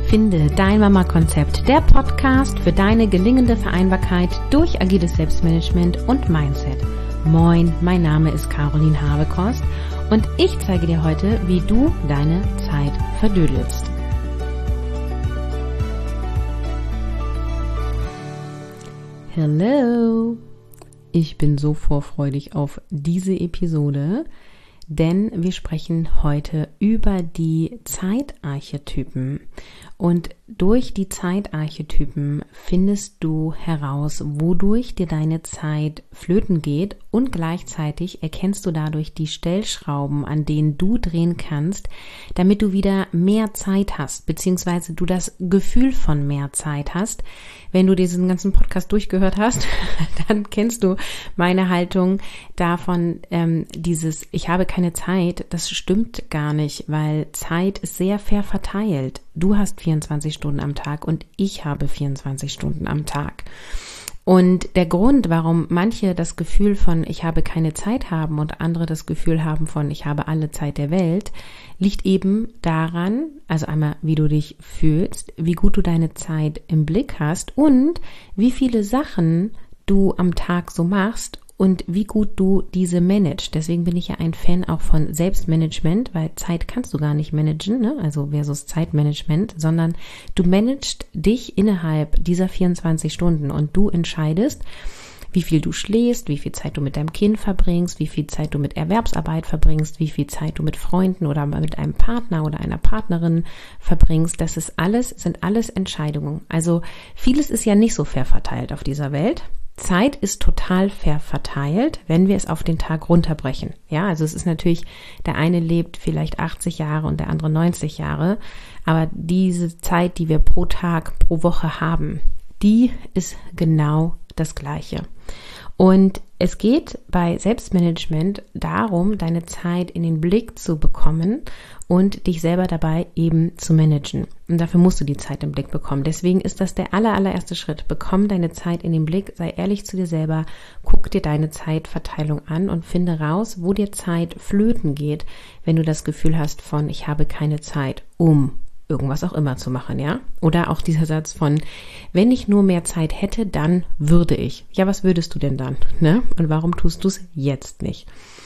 Finde dein Mama-Konzept, der Podcast für deine gelingende Vereinbarkeit durch agiles Selbstmanagement und Mindset. Moin, mein Name ist Caroline Habekost und ich zeige dir heute, wie du deine Zeit verdödelst. Hello! Ich bin so vorfreudig auf diese Episode, denn wir sprechen heute über die Zeitarchetypen. Und durch die Zeitarchetypen findest du heraus, wodurch dir deine Zeit flöten geht, und gleichzeitig erkennst du dadurch die Stellschrauben, an denen du drehen kannst, damit du wieder mehr Zeit hast, beziehungsweise du das Gefühl von mehr Zeit hast. Wenn du diesen ganzen Podcast durchgehört hast, dann kennst du meine Haltung davon, ich habe keine Zeit, das stimmt gar nicht, weil Zeit ist sehr fair verteilt. Du hast 24 Stunden am Tag und ich habe 24 Stunden am Tag. Und der Grund, warum manche das Gefühl von ich habe keine Zeit haben und andere das Gefühl haben von ich habe alle Zeit der Welt, liegt eben daran, also einmal wie du dich fühlst, wie gut du deine Zeit im Blick hast und wie viele Sachen du am Tag so machst und wie gut du diese managst. Deswegen bin ich ja ein Fan auch von Selbstmanagement, weil Zeit kannst du gar nicht managen, ne? Also versus Zeitmanagement, sondern du managst dich innerhalb dieser 24 Stunden und du entscheidest, wie viel du schläfst, wie viel Zeit du mit deinem Kind verbringst, wie viel Zeit du mit Erwerbsarbeit verbringst, wie viel Zeit du mit Freunden oder mit einem Partner oder einer Partnerin verbringst. Sind alles Entscheidungen. Also vieles ist ja nicht so fair verteilt auf dieser Welt. Zeit ist total fair verteilt, wenn wir es auf den Tag runterbrechen. Ja, also es ist natürlich, der eine lebt vielleicht 80 Jahre und der andere 90 Jahre, aber diese Zeit, die wir pro Tag, pro Woche haben, die ist genau das Gleiche. Und es geht bei Selbstmanagement darum, deine Zeit in den Blick zu bekommen und dich selber dabei eben zu managen. Und dafür musst du die Zeit im Blick bekommen. Deswegen ist das der allererste Schritt. Bekomm deine Zeit in den Blick, sei ehrlich zu dir selber, guck dir deine Zeitverteilung an und finde raus, wo dir Zeit flöten geht, wenn du das Gefühl hast von ich habe keine Zeit, um irgendwas auch immer zu machen, ja? Oder auch dieser Satz von, wenn ich nur mehr Zeit hätte, dann würde ich. Ja, was würdest du denn dann, ne? Und warum tust du es jetzt nicht?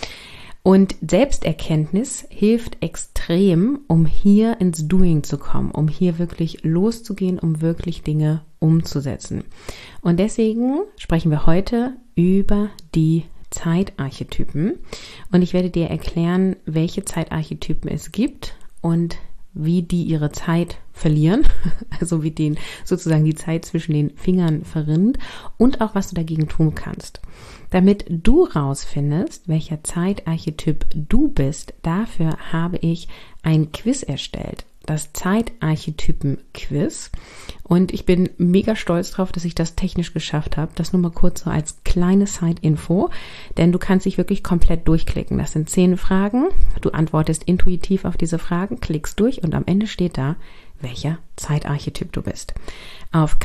Und Selbsterkenntnis hilft extrem, um hier ins Doing zu kommen, um hier wirklich loszugehen, um wirklich Dinge umzusetzen. Und deswegen sprechen wir heute über die Zeitarchetypen. Und ich werde dir erklären, welche Zeitarchetypen es gibt und wie die ihre Zeit verlieren, also wie denen sozusagen die Zeit zwischen den Fingern verrinnt und auch was du dagegen tun kannst. Damit du rausfindest, welcher Zeitarchetyp du bist, dafür habe ich ein Quiz erstellt, das Zeitarchetypen-Quiz. Und ich bin mega stolz drauf, dass ich das technisch geschafft habe. Das nur mal kurz so als kleine Side-Info, denn du kannst dich wirklich komplett durchklicken. Das sind 10 Fragen. Du antwortest intuitiv auf diese Fragen, klickst durch und am Ende steht da, welcher Zeitarchetyp du bist. Auf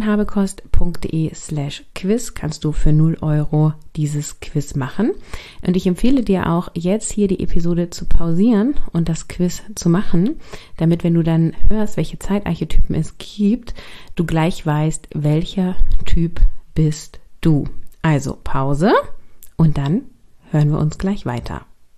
carolinhabekost.de/quiz kannst du für 0 € dieses Quiz machen. Und ich empfehle dir auch, jetzt hier die Episode zu pausieren und das Quiz zu machen, damit, wenn du dann hörst, welche Zeitarchetypen es gibt, du gleich weißt, welcher Typ bist du. Also Pause und dann hören wir uns gleich weiter.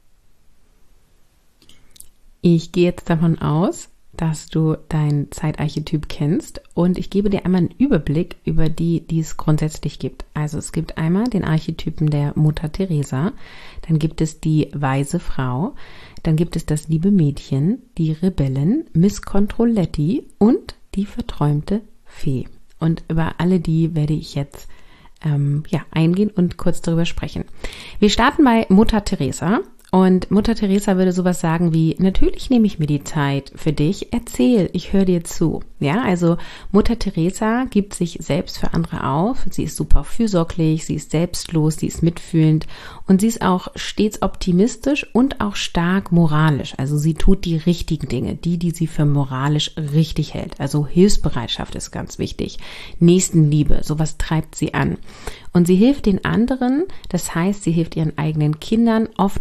Ich gehe jetzt davon aus, dass du dein Zeitarchetyp kennst und ich gebe dir einmal einen Überblick über die es grundsätzlich gibt. Also es gibt einmal den Archetypen der Mutter Teresa, dann gibt es die weise Frau, dann gibt es das liebe Mädchen, die Rebellin, Miss Controletti und die verträumte Fee. Und über alle die werde ich jetzt eingehen und kurz darüber sprechen. Wir starten bei Mutter Teresa. Und Mutter Teresa würde sowas sagen wie, natürlich nehme ich mir die Zeit für dich, erzähl, ich höre dir zu. Ja, also Mutter Teresa gibt sich selbst für andere auf, sie ist super fürsorglich, sie ist selbstlos, sie ist mitfühlend und sie ist auch stets optimistisch und auch stark moralisch. Also sie tut die richtigen Dinge, die sie für moralisch richtig hält. Also Hilfsbereitschaft ist ganz wichtig, Nächstenliebe, sowas treibt sie an. Und sie hilft den anderen, das heißt, sie hilft ihren eigenen Kindern oft auch in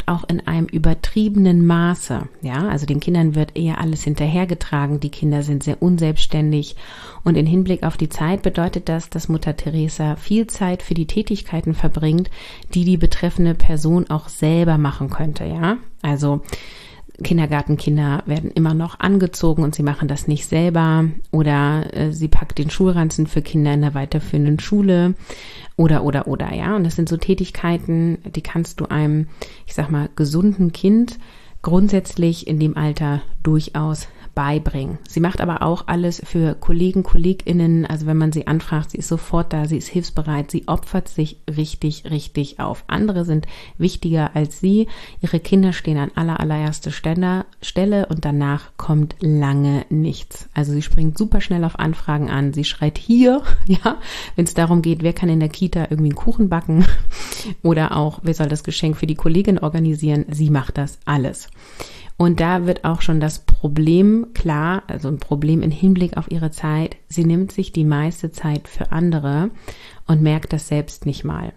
in einem übertriebenen Maße. Ja, also den Kindern wird eher alles hinterhergetragen. Die Kinder sind sehr unselbstständig. Und in Hinblick auf die Zeit bedeutet das, dass Mutter Teresa viel Zeit für die Tätigkeiten verbringt, die betreffende Person auch selber machen könnte. Ja, also Kindergartenkinder werden immer noch angezogen und sie machen das nicht selber, oder sie packt den Schulranzen für Kinder in der weiterführenden Schule oder, ja. Und das sind so Tätigkeiten, die kannst du einem, ich sag mal, gesunden Kind grundsätzlich in dem Alter durchaus beibringen. Sie macht aber auch alles für Kollegen, KollegInnen. Also wenn man sie anfragt, sie ist sofort da, sie ist hilfsbereit, sie opfert sich richtig, richtig auf. Andere sind wichtiger als sie. Ihre Kinder stehen an allererster Stelle und danach kommt lange nichts. Also sie springt super schnell auf Anfragen an. Sie schreit hier, ja, wenn es darum geht, wer kann in der Kita irgendwie einen Kuchen backen oder auch, wer soll das Geschenk für die Kollegin organisieren. Sie macht das alles. Und da wird auch schon das Problem klar, also ein Problem im Hinblick auf ihre Zeit. Sie nimmt sich die meiste Zeit für andere und merkt das selbst nicht mal.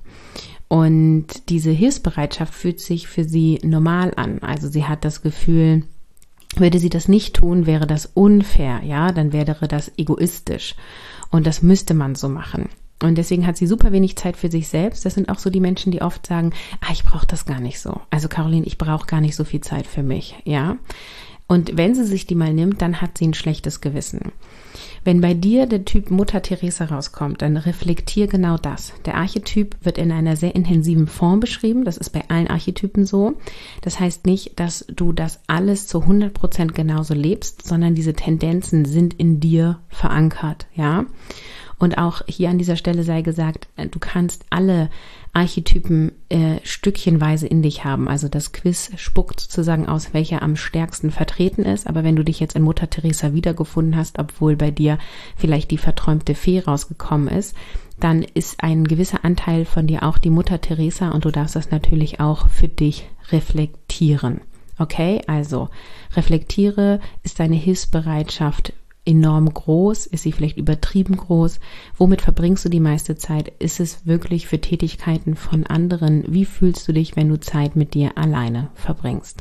Und diese Hilfsbereitschaft fühlt sich für sie normal an. Also sie hat das Gefühl, würde sie das nicht tun, wäre das unfair, ja, dann wäre das egoistisch. Und das müsste man so machen. Und deswegen hat sie super wenig Zeit für sich selbst. Das sind auch so die Menschen, die oft sagen, ich brauche das gar nicht so. Also Caroline, ich brauche gar nicht so viel Zeit für mich, ja. Und wenn sie sich die mal nimmt, dann hat sie ein schlechtes Gewissen. Wenn bei dir der Typ Mutter Teresa rauskommt, dann reflektier genau das. Der Archetyp wird in einer sehr intensiven Form beschrieben. Das ist bei allen Archetypen so. Das heißt nicht, dass du das alles zu 100% genauso lebst, sondern diese Tendenzen sind in dir verankert, ja. Und auch hier an dieser Stelle sei gesagt, du kannst alle Archetypen stückchenweise in dich haben. Also das Quiz spuckt sozusagen aus, welcher am stärksten vertreten ist. Aber wenn du dich jetzt in Mutter Teresa wiedergefunden hast, obwohl bei dir vielleicht die verträumte Fee rausgekommen ist, dann ist ein gewisser Anteil von dir auch die Mutter Teresa und du darfst das natürlich auch für dich reflektieren. Okay, also reflektiere, ist deine Hilfsbereitschaft enorm groß? Ist sie vielleicht übertrieben groß? Womit verbringst du die meiste Zeit? Ist es wirklich für Tätigkeiten von anderen? Wie fühlst du dich, wenn du Zeit mit dir alleine verbringst?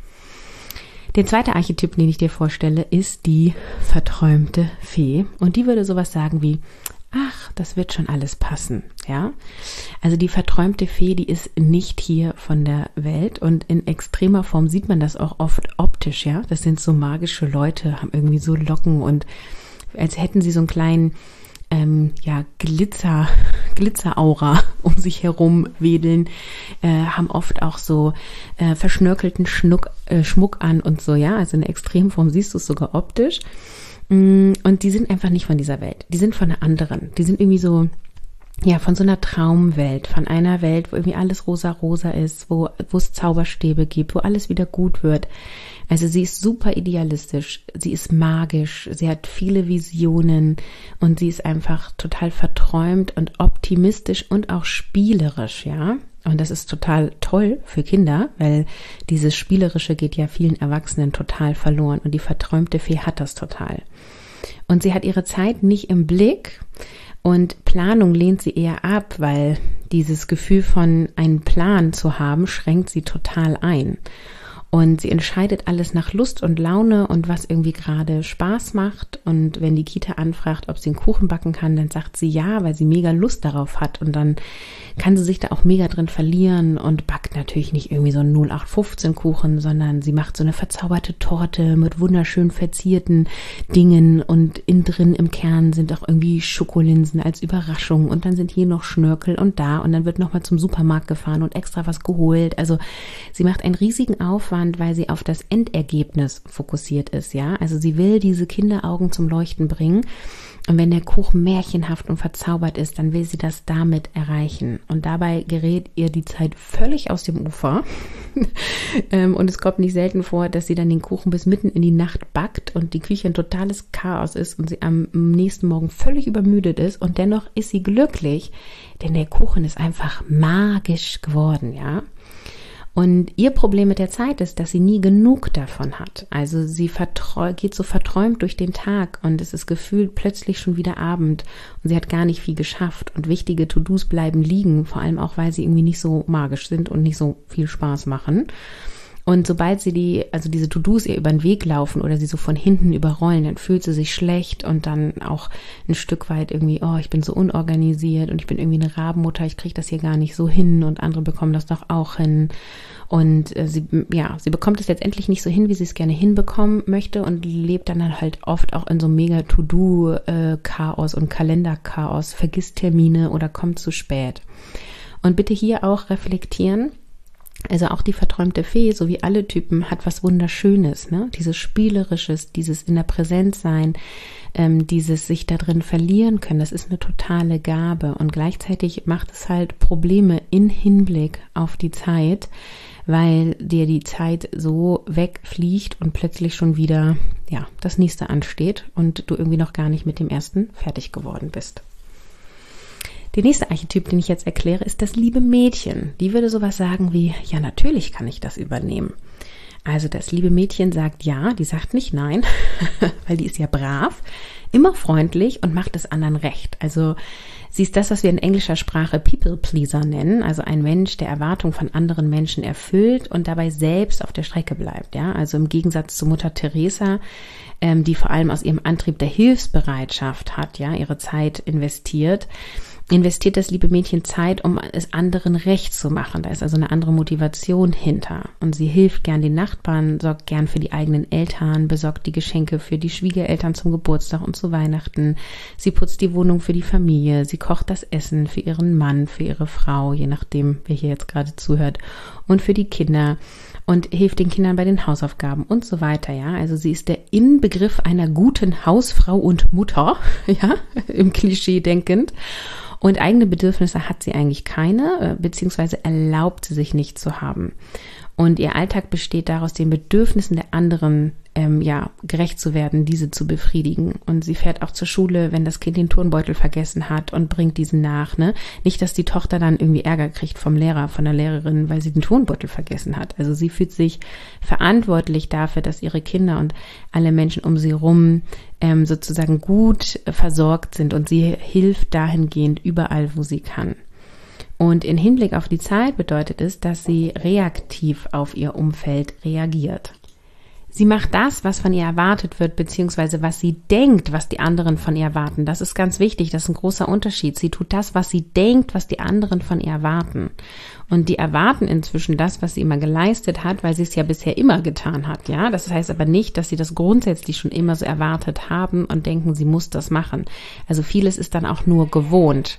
Der zweite Archetyp, den ich dir vorstelle, ist die verträumte Fee. Und die würde sowas sagen wie, das wird schon alles passen, ja. Also die verträumte Fee, die ist nicht hier von der Welt und in extremer Form sieht man das auch oft optisch, ja. Das sind so magische Leute, haben irgendwie so Locken und als hätten sie so einen kleinen, Glitzeraura um sich herum wedeln, haben oft auch so verschnörkelten Schmuck an und so, ja. Also in der Extremform siehst du es sogar optisch. Und die sind einfach nicht von dieser Welt. Die sind von einer anderen. Die sind irgendwie so, ja, von so einer Traumwelt, von einer Welt, wo irgendwie alles rosa ist, wo es Zauberstäbe gibt, wo alles wieder gut wird. Also sie ist super idealistisch, sie ist magisch, sie hat viele Visionen und sie ist einfach total verträumt und optimistisch und auch spielerisch, ja. Und das ist total toll für Kinder, weil dieses Spielerische geht ja vielen Erwachsenen total verloren und die verträumte Fee hat das total. Und sie hat ihre Zeit nicht im Blick und Planung lehnt sie eher ab, weil dieses Gefühl von einem Plan zu haben, schränkt sie total ein. Und sie entscheidet alles nach Lust und Laune und was irgendwie gerade Spaß macht. Und wenn die Kita anfragt, ob sie einen Kuchen backen kann, dann sagt sie ja, weil sie mega Lust darauf hat. Und dann kann sie sich da auch mega drin verlieren und backt natürlich nicht irgendwie so einen 0815 Kuchen, sondern sie macht so eine verzauberte Torte mit wunderschön verzierten Dingen. Und innen drin im Kern sind auch irgendwie Schokolinsen als Überraschung. Und dann sind hier noch Schnörkel und da. Und dann wird nochmal zum Supermarkt gefahren und extra was geholt. Also sie macht einen riesigen Aufwand, weil sie auf das Endergebnis fokussiert ist, ja. Also sie will diese Kinderaugen zum Leuchten bringen. Und wenn der Kuchen märchenhaft und verzaubert ist, dann will sie das damit erreichen. Und dabei gerät ihr die Zeit völlig aus dem Ufer. Und es kommt nicht selten vor, dass sie dann den Kuchen bis mitten in die Nacht backt und die Küche ein totales Chaos ist und sie am nächsten Morgen völlig übermüdet ist. Und dennoch ist sie glücklich, denn der Kuchen ist einfach magisch geworden, ja. Und ihr Problem mit der Zeit ist, dass sie nie genug davon hat. Also sie geht so verträumt durch den Tag und es ist gefühlt plötzlich schon wieder Abend und sie hat gar nicht viel geschafft und wichtige To-Dos bleiben liegen, vor allem auch, weil sie irgendwie nicht so magisch sind und nicht so viel Spaß machen. Und sobald sie diese To-Dos ihr über den Weg laufen oder sie so von hinten überrollen, dann fühlt sie sich schlecht und dann auch ein Stück weit irgendwie, oh, ich bin so unorganisiert und ich bin irgendwie eine Rabenmutter, ich kriege das hier gar nicht so hin und andere bekommen das doch auch hin. Und sie bekommt es letztendlich nicht so hin, wie sie es gerne hinbekommen möchte und lebt dann halt oft auch in so mega To-Do-Chaos und Kalender-Chaos, vergisst Termine oder kommt zu spät. Und bitte hier auch reflektieren, also auch die verträumte Fee, so wie alle Typen, hat was Wunderschönes, ne? Dieses Spielerisches, dieses in der Präsenz sein, dieses sich da drin verlieren können, das ist eine totale Gabe. Und gleichzeitig macht es halt Probleme in Hinblick auf die Zeit, weil dir die Zeit so wegfliegt und plötzlich schon wieder, ja, das nächste ansteht und du irgendwie noch gar nicht mit dem ersten fertig geworden bist. Der nächste Archetyp, den ich jetzt erkläre, ist das liebe Mädchen. Die würde sowas sagen wie, ja, natürlich kann ich das übernehmen. Also das liebe Mädchen sagt ja, die sagt nicht nein, weil die ist ja brav, immer freundlich und macht es anderen recht. Also sie ist das, was wir in englischer Sprache People Pleaser nennen, also ein Mensch, der Erwartungen von anderen Menschen erfüllt und dabei selbst auf der Strecke bleibt. Ja, also im Gegensatz zu Mutter Teresa, die vor allem aus ihrem Antrieb der Hilfsbereitschaft hat, ja, ihre Zeit investiert das liebe Mädchen Zeit, um es anderen recht zu machen. Da ist also eine andere Motivation hinter. Und sie hilft gern den Nachbarn, sorgt gern für die eigenen Eltern, besorgt die Geschenke für die Schwiegereltern zum Geburtstag und zu Weihnachten. Sie putzt die Wohnung für die Familie, sie kocht das Essen für ihren Mann, für ihre Frau, je nachdem, wer hier jetzt gerade zuhört, und für die Kinder und hilft den Kindern bei den Hausaufgaben und so weiter, ja. Also sie ist der Inbegriff einer guten Hausfrau und Mutter, ja, im Klischee denkend. Und eigene Bedürfnisse hat sie eigentlich keine, beziehungsweise erlaubt sie sich nicht zu haben. Und ihr Alltag besteht daraus, den Bedürfnissen der anderen gerecht zu werden, diese zu befriedigen. Und sie fährt auch zur Schule, wenn das Kind den Turnbeutel vergessen hat und bringt diesen nach. Ne? Nicht, dass die Tochter dann irgendwie Ärger kriegt vom Lehrer, von der Lehrerin, weil sie den Turnbeutel vergessen hat. Also sie fühlt sich verantwortlich dafür, dass ihre Kinder und alle Menschen um sie rum sozusagen gut versorgt sind. Und sie hilft dahingehend überall, wo sie kann. Und in Hinblick auf die Zeit bedeutet es, dass sie reaktiv auf ihr Umfeld reagiert. Sie macht das, was von ihr erwartet wird, beziehungsweise was sie denkt, was die anderen von ihr erwarten. Das ist ganz wichtig, das ist ein großer Unterschied. Sie tut das, was sie denkt, was die anderen von ihr erwarten. Und die erwarten inzwischen das, was sie immer geleistet hat, weil sie es ja bisher immer getan hat. Ja, das heißt aber nicht, dass sie das grundsätzlich schon immer so erwartet haben und denken, sie muss das machen. Also vieles ist dann auch nur gewohnt.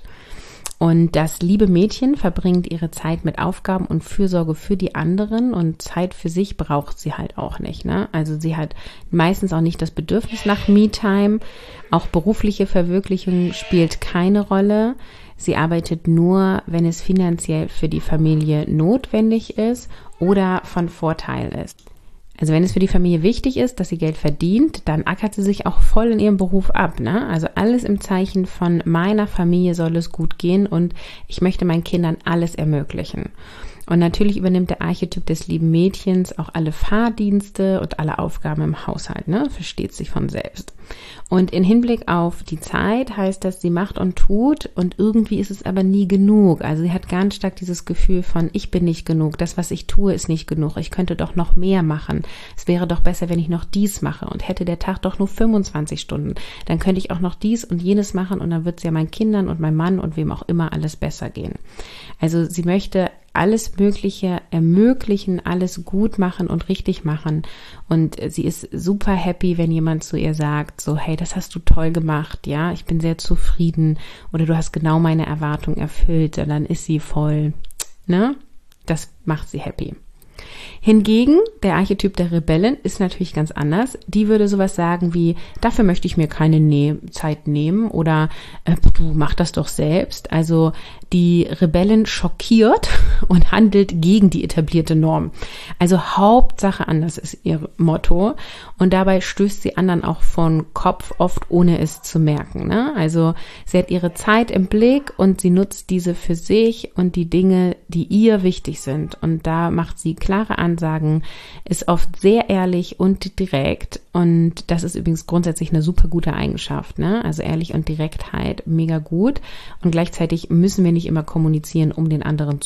Und das liebe Mädchen verbringt ihre Zeit mit Aufgaben und Fürsorge für die anderen und Zeit für sich braucht sie halt auch nicht, ne? Also sie hat meistens auch nicht das Bedürfnis nach Me-Time. Auch berufliche Verwirklichung spielt keine Rolle. Sie arbeitet nur, wenn es finanziell für die Familie notwendig ist oder von Vorteil ist. Also wenn es für die Familie wichtig ist, dass sie Geld verdient, dann ackert sie sich auch voll in ihrem Beruf ab, ne? Also alles im Zeichen von meiner Familie soll es gut gehen und ich möchte meinen Kindern alles ermöglichen. Und natürlich übernimmt der Archetyp des lieben Mädchens auch alle Fahrdienste und alle Aufgaben im Haushalt, ne? Versteht sich von selbst. Und in Hinblick auf die Zeit heißt das, sie macht und tut und irgendwie ist es aber nie genug. Also sie hat ganz stark dieses Gefühl von, ich bin nicht genug, das, was ich tue, ist nicht genug, ich könnte doch noch mehr machen. Es wäre doch besser, wenn ich noch dies mache und hätte der Tag doch nur 25 Stunden. Dann könnte ich auch noch dies und jenes machen und dann wird es ja meinen Kindern und meinem Mann und wem auch immer alles besser gehen. Also sie möchte alles Mögliche ermöglichen, alles gut machen und richtig machen. Und sie ist super happy, wenn jemand zu ihr sagt, so, hey, das hast du toll gemacht, ja, ich bin sehr zufrieden oder du hast genau meine Erwartung erfüllt. Und dann ist sie voll, ne? Das macht sie happy. Hingegen, der Archetyp der Rebellin ist natürlich ganz anders. Die würde sowas sagen wie, dafür möchte ich mir keine Zeit nehmen oder du mach das doch selbst. Also die Rebellin schockiert und handelt gegen die etablierte Norm. Also Hauptsache anders ist ihr Motto und dabei stößt sie anderen auch von Kopf, oft ohne es zu merken, ne? Also sie hat ihre Zeit im Blick und sie nutzt diese für sich und die Dinge, die ihr wichtig sind. Und da macht sie klare Ansagen, ist oft sehr ehrlich und direkt und das ist übrigens grundsätzlich eine super gute Eigenschaft, ne? Also ehrlich und Direktheit, mega gut und gleichzeitig müssen wir nicht immer kommunizieren, um den anderen zu schockieren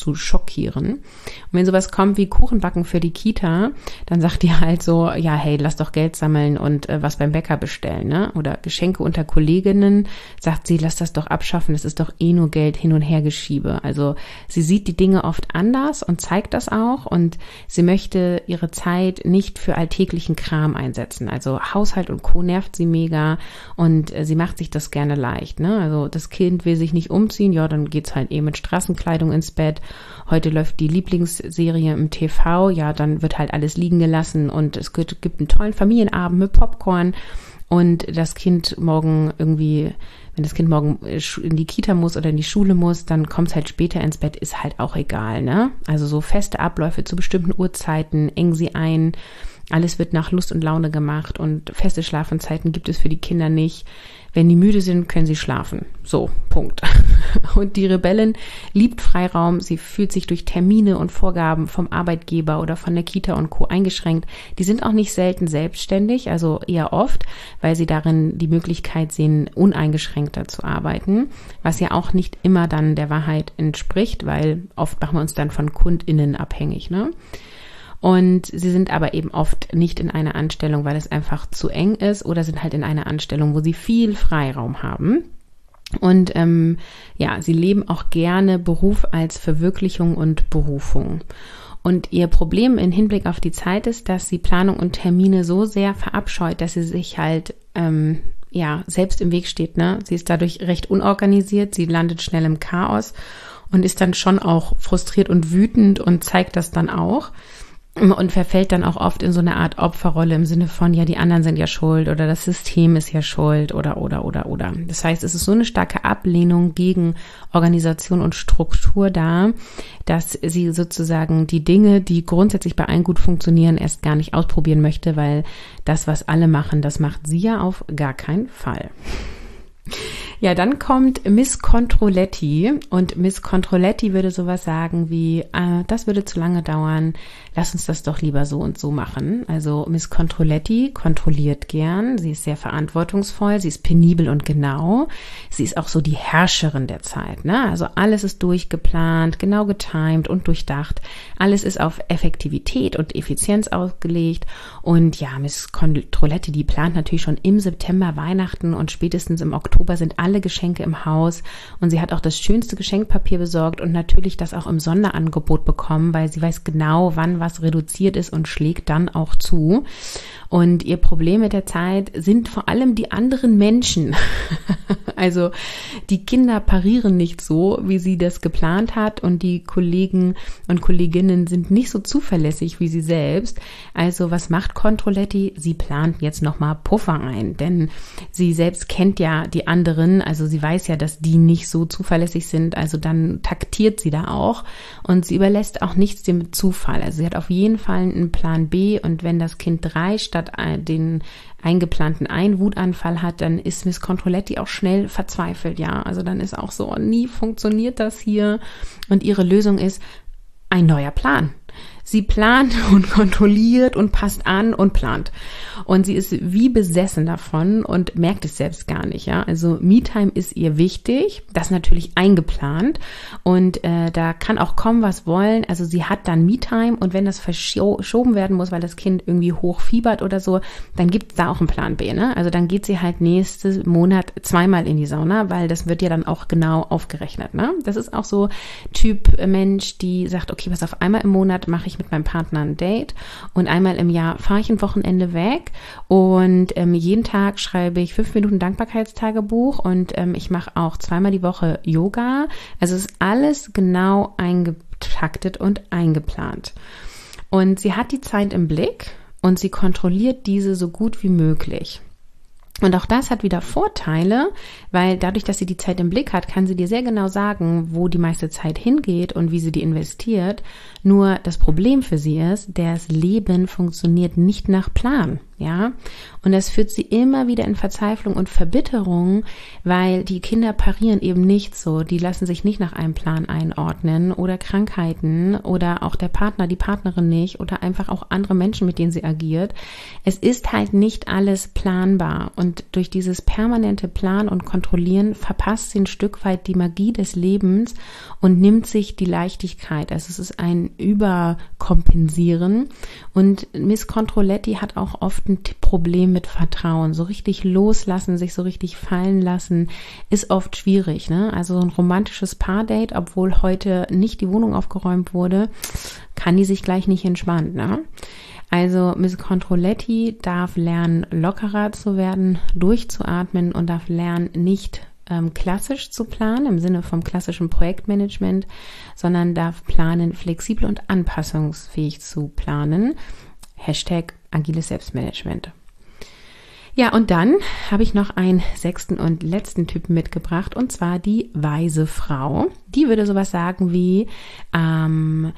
schockieren. Und wenn sowas kommt wie Kuchenbacken für die Kita, dann sagt die halt so, ja, hey, lass doch Geld sammeln und was beim Bäcker bestellen, ne? Oder Geschenke unter Kolleginnen, sagt sie, lass das doch abschaffen, das ist doch eh nur Geld hin und her geschiebe. Also sie sieht die Dinge oft anders und zeigt das auch und sie möchte ihre Zeit nicht für alltäglichen Kram einsetzen. Also Haushalt und Co. nervt sie mega und sie macht sich das gerne leicht, ne? Also das Kind will sich nicht umziehen, ja, dann geht's halt mit Straßenkleidung ins Bett. Heute läuft die Lieblingsserie im TV, ja, dann wird halt alles liegen gelassen und es gibt einen tollen Familienabend mit Popcorn und das Kind morgen irgendwie, wenn das Kind morgen in die Kita muss oder in die Schule muss, dann kommt es halt später ins Bett, ist halt auch egal, ne? Also so feste Abläufe zu bestimmten Uhrzeiten, engen sie ein, alles wird nach Lust und Laune gemacht und feste Schlafenszeiten gibt es für die Kinder nicht. Wenn die müde sind, können sie schlafen. So, Punkt. Und die Rebellin liebt Freiraum. Sie fühlt sich durch Termine und Vorgaben vom Arbeitgeber oder von der Kita und Co. eingeschränkt. Die sind auch nicht selten selbstständig, also eher oft, weil sie darin die Möglichkeit sehen, uneingeschränkter zu arbeiten, was ja auch nicht immer dann der Wahrheit entspricht, weil oft machen wir uns dann von KundInnen abhängig, ne? Und sie sind aber eben oft nicht in einer Anstellung, weil es einfach zu eng ist oder sind halt in einer Anstellung, wo sie viel Freiraum haben. Und sie leben auch gerne Beruf als Verwirklichung und Berufung. Und ihr Problem im Hinblick auf die Zeit ist, dass sie Planung und Termine so sehr verabscheut, dass sie sich halt selbst im Weg steht, ne? Sie ist dadurch recht unorganisiert, sie landet schnell im Chaos und ist dann schon auch frustriert und wütend und zeigt das dann auch. Und verfällt dann auch oft in so eine Art Opferrolle im Sinne von, ja, die anderen sind ja schuld oder das System ist ja schuld oder. Das heißt, es ist so eine starke Ablehnung gegen Organisation und Struktur da, dass sie sozusagen die Dinge, die grundsätzlich bei allen gut funktionieren, erst gar nicht ausprobieren möchte, weil das, was alle machen, das macht sie ja auf gar keinen Fall. Ja, dann kommt Miss Controletti und Miss Controletti würde sowas sagen wie, das würde zu lange dauern, lass uns das doch lieber so und so machen. Also Miss Controletti kontrolliert gern, sie ist sehr verantwortungsvoll, sie ist penibel und genau, sie ist auch so die Herrscherin der Zeit, ne? Also alles ist durchgeplant, genau getimed und durchdacht, alles ist auf Effektivität und Effizienz ausgelegt und ja, Miss Controletti, die plant natürlich schon im September Weihnachten und spätestens im Oktober sind alle Geschenke im Haus und sie hat auch das schönste Geschenkpapier besorgt und natürlich das auch im Sonderangebot bekommen, weil sie weiß genau, wann was reduziert ist und schlägt dann auch zu. Und ihr Problem mit der Zeit sind vor allem die anderen Menschen. Also die Kinder parieren nicht so, wie sie das geplant hat und die Kollegen und Kolleginnen sind nicht so zuverlässig wie sie selbst. Also was macht Controletti? Sie plant jetzt nochmal Puffer ein, denn sie selbst kennt ja die anderen, also sie weiß ja, dass die nicht so zuverlässig sind, also dann taktiert sie da auch und sie überlässt auch nichts dem Zufall. Also sie hat auf jeden Fall einen Plan B und wenn das Kind 3 statt den eingeplanten einen Wutanfall hat, dann ist Miss Controletti auch schnell verzweifelt, ja. Also dann ist auch so, nie funktioniert das hier. Und ihre Lösung ist ein neuer Plan. Sie plant und kontrolliert und passt an und plant. Und sie ist wie besessen davon und merkt es selbst gar nicht, ja. Also Me-Time ist ihr wichtig, das natürlich eingeplant und da kann auch kommen, was wollen. Also sie hat dann Me-Time und wenn das verschoben werden muss, weil das Kind irgendwie hochfiebert oder so, dann gibt es da auch einen Plan B, ne? Also dann geht sie halt nächsten Monat 2-mal in die Sauna, weil das wird ja dann auch genau aufgerechnet, ne? Das ist auch so Typ Mensch, die sagt, okay, was auf einmal im Monat mache ich mit meinem Partner ein Date und einmal im Jahr fahre ich ein Wochenende weg und jeden Tag schreibe ich 5 Minuten Dankbarkeitstagebuch und ich mache auch 2-mal die Woche Yoga. Also es ist alles genau eingetaktet und eingeplant. Und sie hat die Zeit im Blick und sie kontrolliert diese so gut wie möglich. Und auch das hat wieder Vorteile, weil dadurch, dass sie die Zeit im Blick hat, kann sie dir sehr genau sagen, wo die meiste Zeit hingeht und wie sie die investiert. Nur das Problem für sie ist, das Leben funktioniert nicht nach Plan, ja. Und das führt sie immer wieder in Verzweiflung und Verbitterung, weil die Kinder parieren eben nicht so. Die lassen sich nicht nach einem Plan einordnen oder Krankheiten oder auch der Partner, die Partnerin nicht oder einfach auch andere Menschen, mit denen sie agiert. Es ist halt nicht alles planbar. und durch dieses permanente Planen und Kontrollieren verpasst sie ein Stück weit die Magie des Lebens und nimmt sich die Leichtigkeit. Also es ist ein Überkompensieren und Miss Controletti hat auch oft ein Problem mit Vertrauen. So richtig loslassen, sich so richtig fallen lassen, ist oft schwierig, ne? Also ein romantisches Paardate, obwohl heute nicht die Wohnung aufgeräumt wurde, kann die sich gleich nicht entspannen, ne? Also Miss Controletti darf lernen, lockerer zu werden, durchzuatmen und darf lernen, nicht klassisch zu planen, im Sinne vom klassischen Projektmanagement, sondern darf planen, flexibel und anpassungsfähig zu planen. Hashtag agiles Selbstmanagement. Ja, und dann habe ich noch einen 6. und letzten Typen mitgebracht, und zwar die weise Frau. Die würde sowas sagen wie, am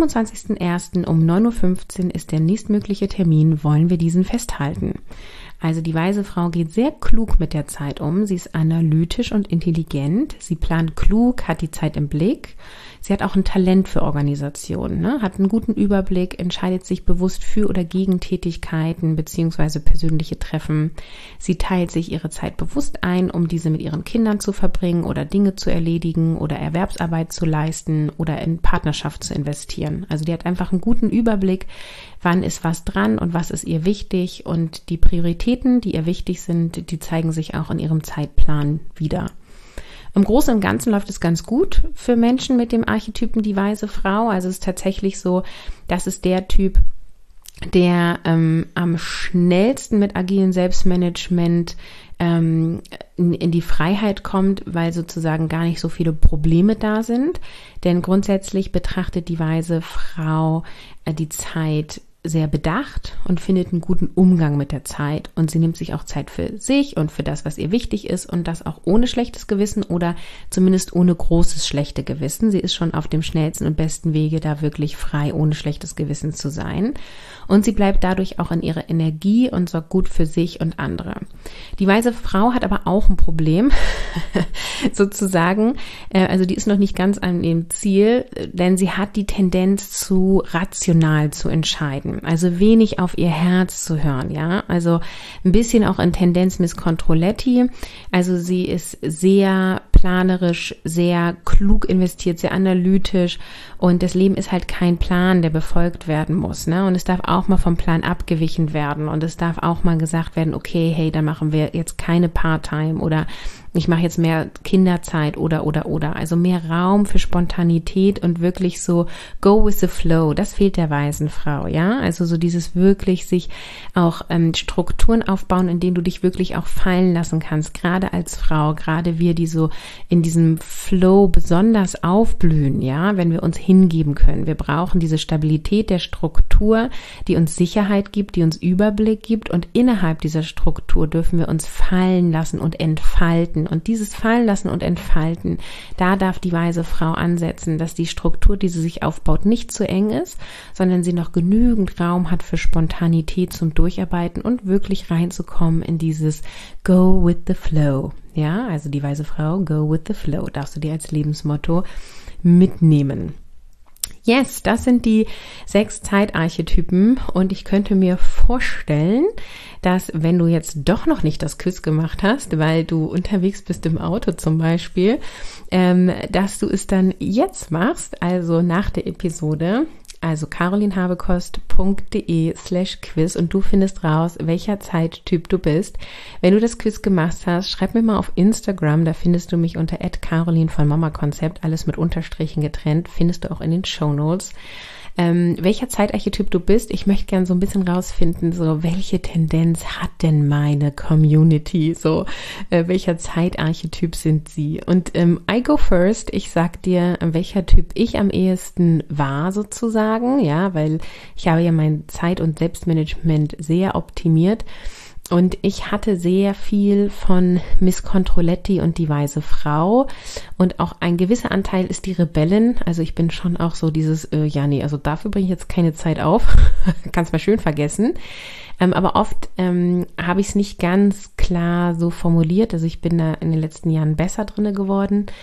25.01. um 9.15 Uhr ist der nächstmögliche Termin, wollen wir diesen festhalten? Also die weise Frau geht sehr klug mit der Zeit um. Sie ist analytisch und intelligent. Sie plant klug, hat die Zeit im Blick. Sie hat auch ein Talent für Organisation, ne? Hat einen guten Überblick, entscheidet sich bewusst für oder gegen Tätigkeiten bzw. persönliche Treffen. Sie teilt sich ihre Zeit bewusst ein, um diese mit ihren Kindern zu verbringen oder Dinge zu erledigen oder Erwerbsarbeit zu leisten oder in Partnerschaft zu investieren. Also die hat einfach einen guten Überblick, wann ist was dran und was ist ihr wichtig, und die Prioritäten, die ihr wichtig sind, die zeigen sich auch in ihrem Zeitplan wieder. Im Großen und Ganzen läuft es ganz gut für Menschen mit dem Archetypen die weise Frau. Also es ist tatsächlich so, das ist der Typ, der am schnellsten mit agilem Selbstmanagement in die Freiheit kommt, weil sozusagen gar nicht so viele Probleme da sind. Denn grundsätzlich betrachtet die weise Frau die Zeit sehr bedacht und findet einen guten Umgang mit der Zeit, und sie nimmt sich auch Zeit für sich und für das, was ihr wichtig ist, und das auch ohne schlechtes Gewissen oder zumindest ohne großes schlechte Gewissen. Sie ist schon auf dem schnellsten und besten Wege, da wirklich frei ohne schlechtes Gewissen zu sein, und sie bleibt dadurch auch in ihrer Energie und sorgt gut für sich und andere. Die weise Frau hat aber auch ein Problem, sozusagen, also die ist noch nicht ganz an dem Ziel, denn sie hat die Tendenz zu rational zu entscheiden. Also wenig auf ihr Herz zu hören, ja, also ein bisschen auch in Tendenz Miss Controletti. Also sie ist sehr planerisch, sehr klug investiert, sehr analytisch, und das Leben ist halt kein Plan, der befolgt werden muss, ne? Und es darf auch mal vom Plan abgewichen werden, und es darf auch mal gesagt werden, okay, hey, dann machen wir jetzt keine Part-Time oder ich mache jetzt mehr Kinderzeit oder. Also mehr Raum für Spontanität und wirklich so go with the flow. Das fehlt der weisen Frau, ja. Also so dieses wirklich sich auch Strukturen aufbauen, in denen du dich wirklich auch fallen lassen kannst. Gerade als Frau, gerade wir, die so in diesem Flow besonders aufblühen, ja, wenn wir uns hingeben können. Wir brauchen diese Stabilität der Struktur, die uns Sicherheit gibt, die uns Überblick gibt, und innerhalb dieser Struktur dürfen wir uns fallen lassen und entfalten. Und dieses Fallenlassen und Entfalten, da darf die weise Frau ansetzen, dass die Struktur, die sie sich aufbaut, nicht zu eng ist, sondern sie noch genügend Raum hat für Spontanität zum Durcharbeiten und wirklich reinzukommen in dieses Go with the Flow. Ja, also die weise Frau, Go with the Flow, darfst du dir als Lebensmotto mitnehmen. Yes, das sind die 6 Zeitarchetypen, und ich könnte mir vorstellen, dass wenn du jetzt doch noch nicht das Quiz gemacht hast, weil du unterwegs bist im Auto zum Beispiel, dass du es dann jetzt machst, also nach der Episode, also carolinhabekost.de/quiz, und du findest raus, welcher Zeittyp du bist. Wenn du das Quiz gemacht hast, schreib mir mal auf Instagram, da findest du mich unter @carolin von Mama Konzept, alles mit Unterstrichen getrennt, findest du auch in den Shownotes. Welcher Zeitarchetyp du bist. Ich möchte gerne so ein bisschen rausfinden, so welche Tendenz hat denn meine Community, so welcher Zeitarchetyp sind sie. Und I go first, ich sag dir, welcher Typ ich am ehesten war sozusagen, ja, weil ich habe ja mein Zeit- und Selbstmanagement sehr optimiert. Und ich hatte sehr viel von Miss Controletti und die weise Frau, und auch ein gewisser Anteil ist die Rebellin. Also ich bin schon auch so dieses, also dafür bringe ich jetzt keine Zeit auf, kannst mal schön vergessen. Aber oft habe ich es nicht ganz klar so formuliert. Also ich bin da in den letzten Jahren besser drinne geworden.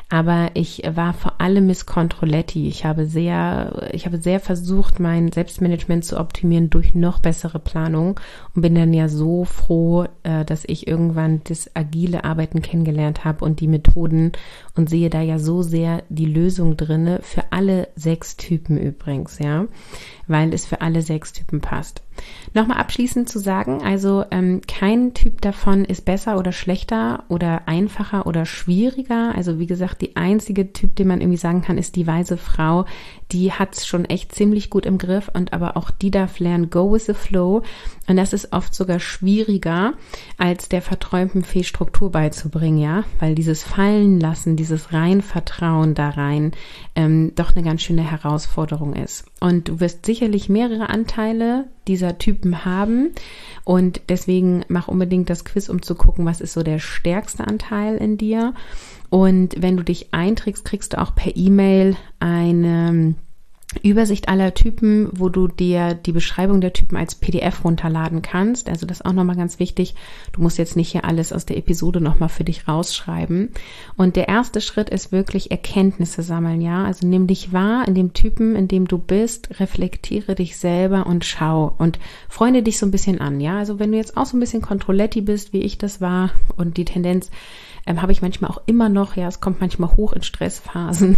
aber ich war vor allem Miss Controletti. Ich habe sehr versucht, mein Selbstmanagement zu optimieren durch noch bessere Planung und bin dann ja so froh, dass ich irgendwann das agile Arbeiten kennengelernt habe und die Methoden und sehe da ja so sehr die Lösung drinne für alle 6 Typen übrigens, ja, weil es für alle 6 Typen passt. Nochmal abschließend zu sagen, also kein Typ davon ist besser oder schlechter oder einfacher oder schwieriger. Also wie gesagt, die einzige Typ, den man irgendwie sagen kann, ist die weise Frau. Die hat es schon echt ziemlich gut im Griff und aber auch die darf lernen, go with the flow. Und das ist oft sogar schwieriger, als der verträumten Fee Struktur beizubringen, ja, weil dieses Fallenlassen, dieses Reinvertrauen da rein doch eine ganz schöne Herausforderung ist. Und du wirst sicherlich mehrere Anteile dieser Typen haben und deswegen mach unbedingt das Quiz, um zu gucken, was ist so der stärkste Anteil in dir. Und wenn du dich einträgst, kriegst du auch per E-Mail eine Übersicht aller Typen, wo du dir die Beschreibung der Typen als PDF runterladen kannst. Also das ist auch nochmal ganz wichtig. Du musst jetzt nicht hier alles aus der Episode nochmal für dich rausschreiben. Und der erste Schritt ist wirklich Erkenntnisse sammeln, ja. Also nimm dich wahr in dem Typen, in dem du bist, reflektiere dich selber und schau und freunde dich so ein bisschen an, ja. Also wenn du jetzt auch so ein bisschen Controletti bist, wie ich das war und die Tendenz habe ich manchmal auch immer noch, ja, es kommt manchmal hoch in Stressphasen,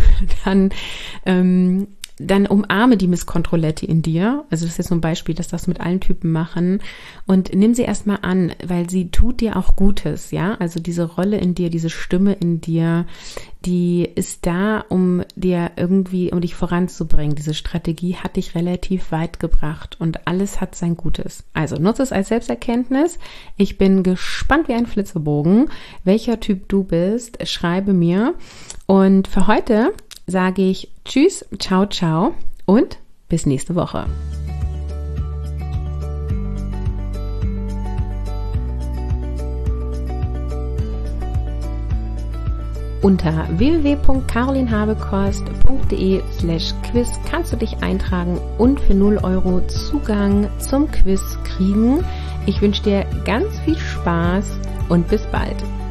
dann umarme die Miss Controletti in dir. Also das ist jetzt so ein Beispiel, dass das mit allen Typen machen und nimm sie erstmal an, weil sie tut dir auch Gutes, ja. Also diese Rolle in dir, diese Stimme in dir, die ist da, um dich voranzubringen. Diese Strategie hat dich relativ weit gebracht und alles hat sein Gutes. Also nutze es als Selbsterkenntnis. Ich bin gespannt wie ein Flitzebogen, welcher Typ du bist. Schreibe mir und für heute sage ich Tschüss, ciao, ciao und bis nächste Woche. Unter www.carolinhabekost.de/quiz kannst du dich eintragen und für 0 € Zugang zum Quiz kriegen. Ich wünsche dir ganz viel Spaß und bis bald.